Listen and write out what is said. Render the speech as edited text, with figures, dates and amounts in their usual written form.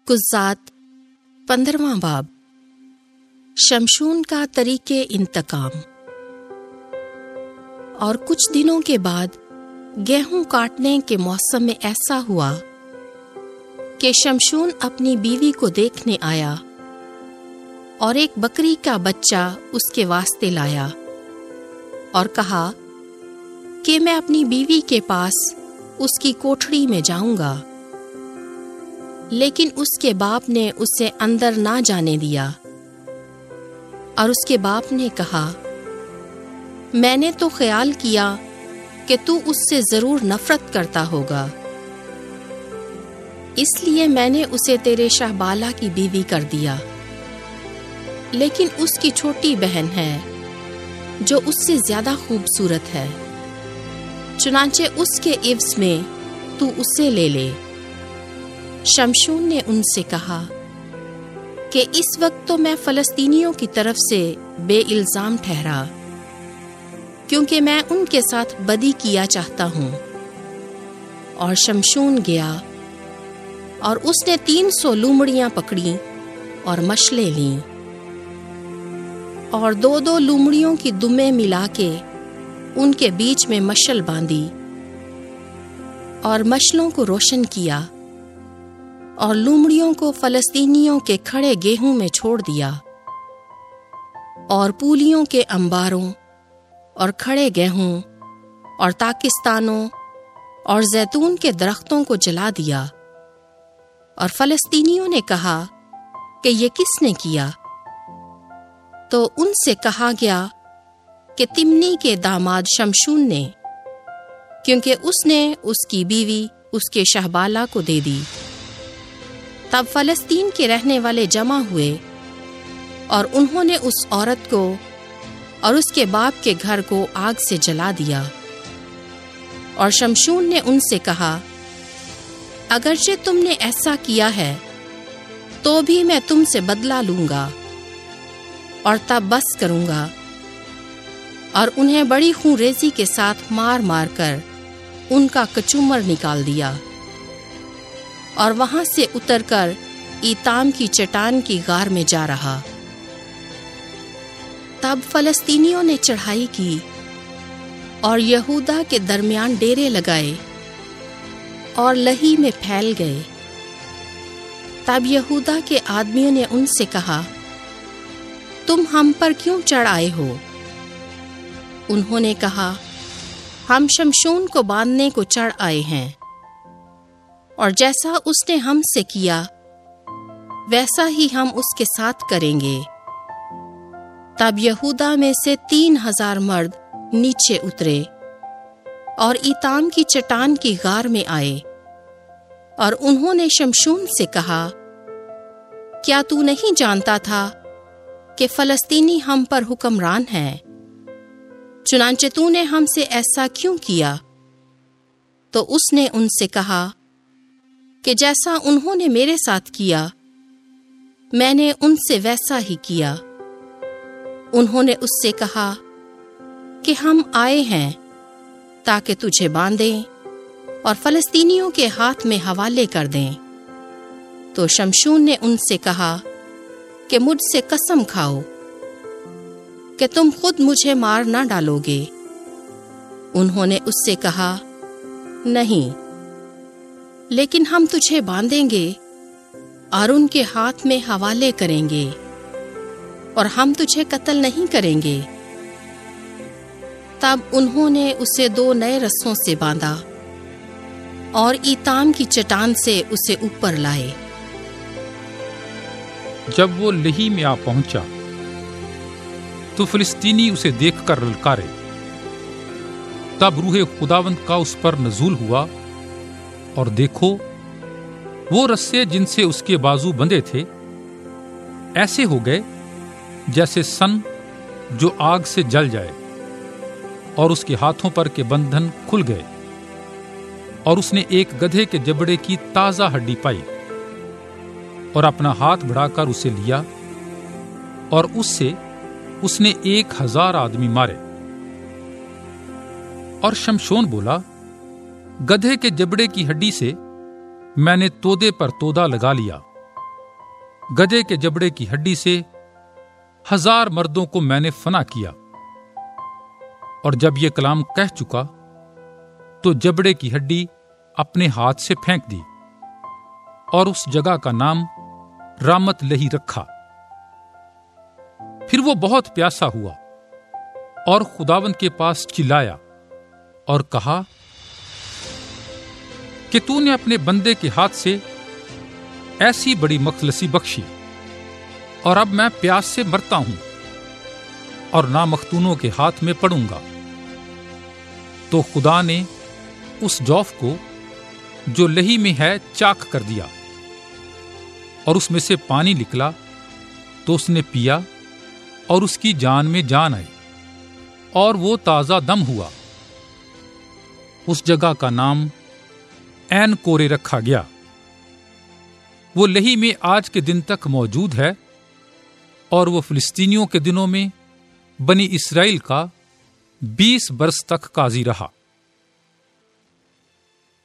قضات 15واں باب۔ شمشون کا طریقِ انتقام۔ اور کچھ دنوں کے بعد گیہوں کاٹنے کے موسم میں ایسا ہوا کہ شمشون اپنی بیوی کو دیکھنے آیا اور ایک بکری کا بچہ اس کے واسطے لایا اور کہا کہ میں اپنی بیوی کے پاس اس کی کوٹھڑی میں جاؤں گا، لیکن اس کے باپ نے اسے اندر نہ جانے دیا۔ اور اس کے باپ نے کہا، میں نے تو خیال کیا کہ تو اس سے ضرور نفرت کرتا ہوگا، اس لیے میں نے اسے تیرے شہبالہ کی بیوی کر دیا، لیکن اس کی چھوٹی بہن ہے جو اس سے زیادہ خوبصورت ہے، چنانچہ اس کے عوض میں تو اسے لے لے۔ شمشون نے ان سے کہا کہ اس وقت تو میں فلسطینیوں کی طرف سے بے الزام ٹھہرا، کیونکہ میں ان کے ساتھ بدی کیا چاہتا ہوں۔ اور شمشون گیا اور اس نے 300 لومڑیاں پکڑیں اور مشلیں لیں، اور 2 لومڑیوں کی دمیں ملا کے ان کے بیچ میں مشل باندھی اور مشلوں کو روشن کیا، اور لومڑیوں کو فلسطینیوں کے کھڑے گیہوں میں چھوڑ دیا، اور پولیوں کے انباروں اور کھڑے گیہوں اور تاکستانوں اور زیتون کے درختوں کو جلا دیا۔ اور فلسطینیوں نے کہا کہ یہ کس نے کیا؟ تو ان سے کہا گیا کہ تمنی کے داماد شمشون نے، کیونکہ اس نے اس کی بیوی اس کے شہبالہ کو دے دی۔ تب فلسطین کے رہنے والے جمع ہوئے اور انہوں نے اس عورت کو اور اس کے باپ کے گھر کو آگ سے جلا دیا۔ اور شمشون نے ان سے کہا، اگرچہ تم نے ایسا کیا ہے تو بھی میں تم سے بدلہ لوں گا اور تب بس کروں گا۔ اور انہیں بڑی خونریزی کے ساتھ مار مار کر ان کا کچومر نکال دیا، اور وہاں سے اتر کر ایتام کی چٹان کی غار میں جا رہا۔ تب فلسطینیوں نے چڑھائی کی اور یہودا کے درمیان ڈیرے لگائے اور لہی میں پھیل گئے۔ تب یہودا کے آدمیوں نے ان سے کہا، تم ہم پر کیوں چڑھ آئے ہو؟ انہوں نے کہا، ہم شمشون کو باندھنے کو چڑھ آئے ہیں، اور جیسا اس نے ہم سے کیا ویسا ہی ہم اس کے ساتھ کریں گے۔ تب یہودا میں سے 3000 مرد نیچے اترے اور ایتام کی چٹان کی غار میں آئے، اور انہوں نے شمشون سے کہا، کیا تو نہیں جانتا تھا کہ فلسطینی ہم پر حکمران ہیں؟ چنانچہ تو نے ہم سے ایسا کیوں کیا؟ تو اس نے ان سے کہا کہ جیسا انہوں نے میرے ساتھ کیا میں نے ان سے ویسا ہی کیا۔ انہوں نے اس سے کہا کہ ہم آئے ہیں تاکہ تجھے باندھیں اور فلسطینیوں کے ہاتھ میں حوالے کر دیں۔ تو شمشون نے ان سے کہا کہ مجھ سے قسم کھاؤ کہ تم خود مجھے مار نہ ڈالو گے۔ انہوں نے اس سے کہا، نہیں، لیکن ہم تجھے باندھیں گے اور ان کے ہاتھ میں حوالے کریں گے، اور ہم تجھے قتل نہیں کریں گے۔ تب انہوں نے اسے 2 نئے رسوں سے باندھا اور ایتام کی چٹان سے اسے اوپر لائے۔ جب وہ لہی میں آ پہنچا تو فلسطینی اسے دیکھ کر للکارے۔ تب روح خداوند کا اس پر نزول ہوا، اور دیکھو وہ رسے جن سے اس کے بازو بندھے تھے ایسے ہو گئے جیسے سن جو آگ سے جل جائے، اور اس کے ہاتھوں پر کے بندھن کھل گئے۔ اور اس نے ایک گدھے کے جبڑے کی تازہ ہڈی پائی اور اپنا ہاتھ بڑھا کر اسے لیا، اور اس سے اس نے 1000 آدمی مارے۔ اور شمشون بولا، گدھے کے جبڑے کی ہڈی سے میں نے تودے پر تودا لگا لیا، گدھے کے جبڑے کی ہڈی سے 1000 مردوں کو میں نے فنا کیا۔ اور جب یہ کلام کہہ چکا تو جبڑے کی ہڈی اپنے ہاتھ سے پھینک دی اور اس جگہ کا نام رامت لہی رکھا۔ پھر وہ بہت پیاسا ہوا اور خداوند کے پاس چلایا اور کہا کہ تو نے اپنے بندے کے ہاتھ سے ایسی بڑی مخلصی بخشی، اور اب میں پیاس سے مرتا ہوں اور نامختونوں کے ہاتھ میں پڑوں گا۔ تو خدا نے اس جوف کو جو لہی میں ہے چاک کر دیا، اور اس میں سے پانی نکلا تو اس نے پیا اور اس کی جان میں جان آئی اور وہ تازہ دم ہوا۔ اس جگہ کا نام عین کورے رکھا گیا۔ وہ لہی میں آج کے دن تک موجود ہے، اور وہ فلسطینیوں کے دنوں میں بنی اسرائیل کا 20 برس تک قاضی رہا۔